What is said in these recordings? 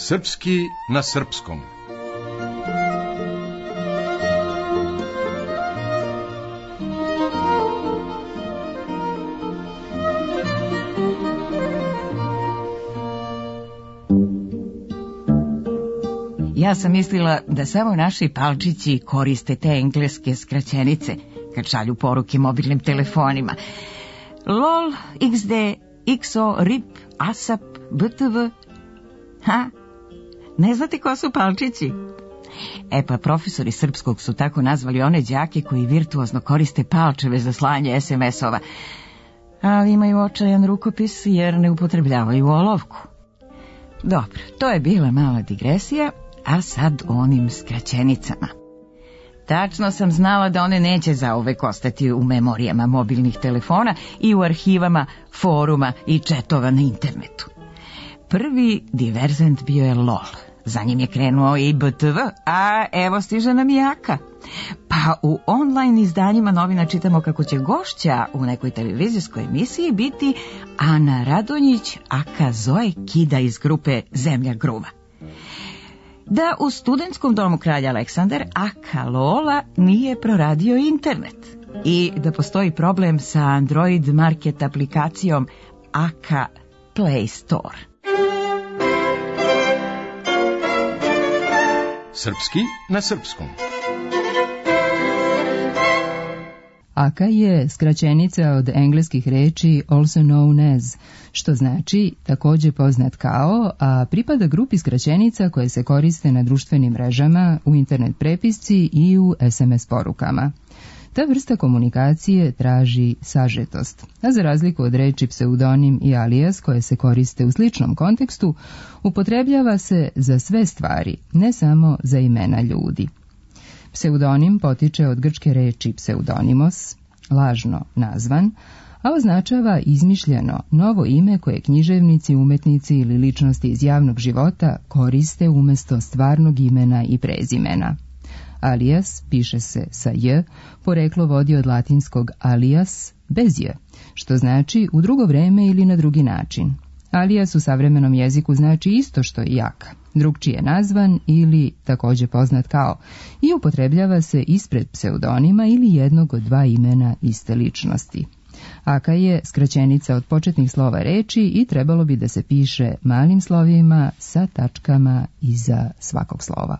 Srpski na srpskom. Ja sam mislila da samo naši palčići koriste te engleske skraćenice kad šalju poruke mobilnim telefonima. LOL, XD, XO, RIP, ASAP, BTV. Ha, ne znate ko su palčići? E pa profesori srpskog su tako nazvali one đake koji virtuozno koriste palčeve za slanje SMS-ova, ali imaju očajan rukopis jer ne upotrebljavaju olovku. Dobro, to je bila mala digresija, a sad o onim skraćenicama. Tačno sam znala da one neće zauvek ostati u memorijama mobilnih telefona i u arhivama foruma i četova na internetu. Prvi diverzent bio je LOL, za njim je krenuo i BTV, a evo stiže nam i AKA. Pa u online izdanjima novina čitamo kako će gošća u nekoj televizijskoj emisiji biti Ana Radonjić, aka Zoe Kida iz grupe Zemlja Gruva. Da u studentskom domu Kralja Aleksandar aka Lola nije proradio internet i da postoji problem sa Android market aplikacijom aka Play Store. Srpski na srpskom. AKA je skraćenica od engleskih reči also known as, što znači također poznat kao, a pripada grupi skraćenica koje se koriste na društvenim mrežama, u internet prepisci i u SMS porukama. Ta vrsta komunikacije traži sažetost, a za razliku od reči pseudonim i alias koje se koriste u sličnom kontekstu, upotrebljava se za sve stvari, ne samo za imena ljudi. Pseudonim potiče od grčke reči pseudonimos, lažno nazvan, a označava izmišljeno novo ime koje književnici, umetnici ili ličnosti iz javnog života koriste umjesto stvarnog imena i prezimena. Alias piše se sa j, poreklo vodi od latinskog alias bez j, što znači u drugo vreme ili na drugi način. Alias u savremenom jeziku znači isto što i aka, drugčije nazvan ili također poznat kao, i upotrebljava se ispred pseudonima ili jednog od dva imena iste ličnosti. Aka je skraćenica od početnih slova reči i trebalo bi da se piše malim slovima sa tačkama iza svakog slova.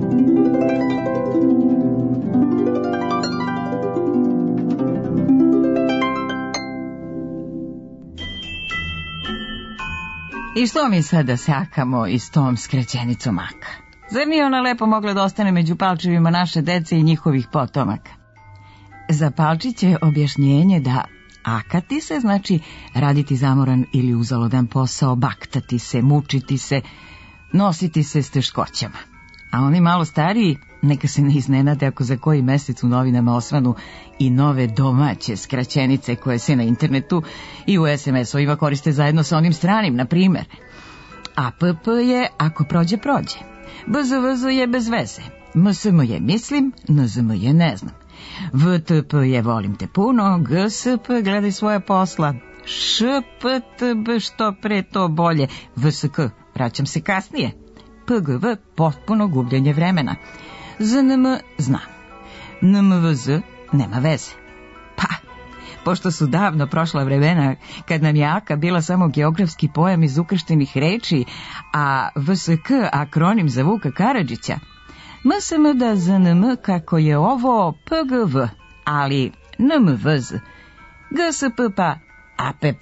I što mi sad da se akamo i s tom skraćenicom aka? Zar nije ona lepo mogla da ostane među palčevima naše dece i njihovih potomaka? Za palčiće je objašnjenje da akati se znači raditi zamoran ili uzaludan posao, baktati se, mučiti se, nositi se s teškoćama. A oni malo stariji neka se ne iznenade ako za koji mesec u novinama osvanu i nove domaće skraćenice koje se na internetu i u SMS-ovima koriste zajedno sa onim stranim, na primjer. APP je ako prođe, prođe. BZVZ je bez veze. MSM je mislim, NZM je ne znam. VTP je volim te puno, GSP gledaj svoja posla, ŠPTB što pre to bolje, VSK vraćam se kasnije, PGV potpuno gubljenje vremena, ZNM znam, NMVZ nema veze. Pa, pošto su davno prošla vremena kad nam je aka bila samo geografski pojam iz ukrštenih reči, a VSK akronim za Vuka Karadžića, MSM da ZNM kako je ovo PGV, ali NMVZ, GSP pa APP.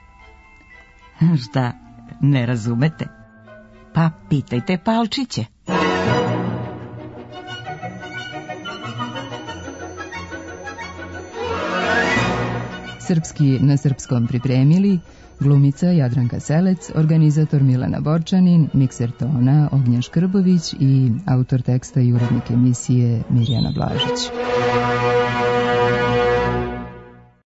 Šta, ne razumete? Pa pitajte palčiće. Srpski na srpskom pripremili glumica Jadranka Selec, organizator Milana Borčanin, mikser tona Ognja Škrbović i autor teksta i urednik emisije Mirjana Blažić.